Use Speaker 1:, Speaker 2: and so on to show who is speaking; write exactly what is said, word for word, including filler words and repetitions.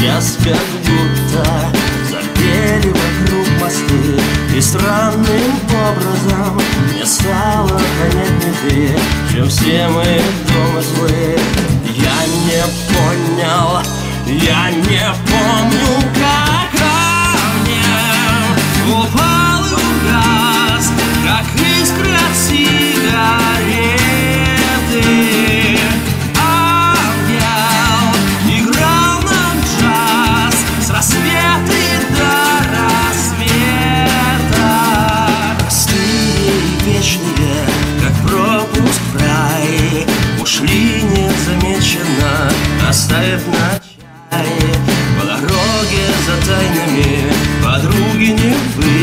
Speaker 1: Сейчас как будто запели вокруг мосты, и странным образом мне стало понятнее, чем все мои домыслы. Я не понял, я не помню, как ранее упал и угас, как искры от сигареты. Ангел играл нам джаз с рассвета и до рассвета. Простые и вечные, как пропуск в рай, ушли незамеченно, оставив на чай. По дороге за тайнами подруги не вы.